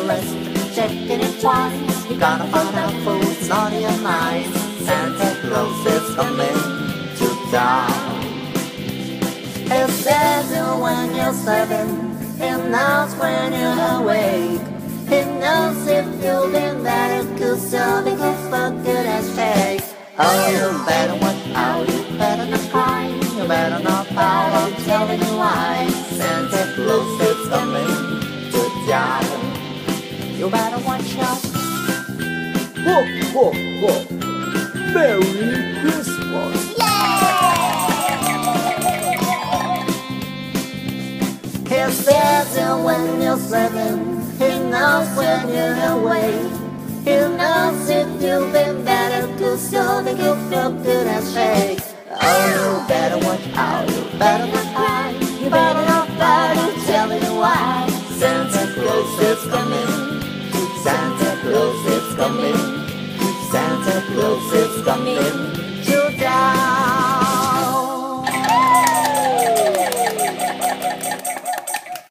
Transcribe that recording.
list, checking it twice. You gotta find out fools naughty and nice. Santa Claus is coming to town. He says you when you're 7, he knows when you're awake. He knows if you've been better, cause you'll be good for good as shake. Oh, you better watch out, you better not cry, you better not pout, I'm telling you why. Santa Claus is coming to town. You better watch out. Ho, ho, ho! Merry Christmas! He says you when you're 7, he knows when you're awake. He knows if you've been better, cause you'll be good for good as shake. Oh, you better watch out, you better not cry, you better not fight, I'm telling you why. Santa Claus is coming, Santa Claus is coming, Santa Claus is coming